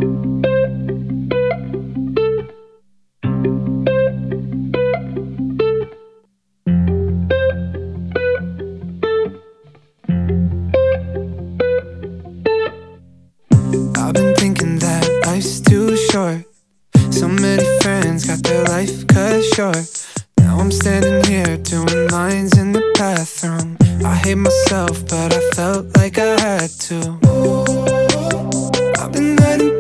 I've been thinking that life's too short. So many friends got their life cut short. Now I'm standing here doing lines in the bathroom. I hate myself, but I felt like I had to. I've been letting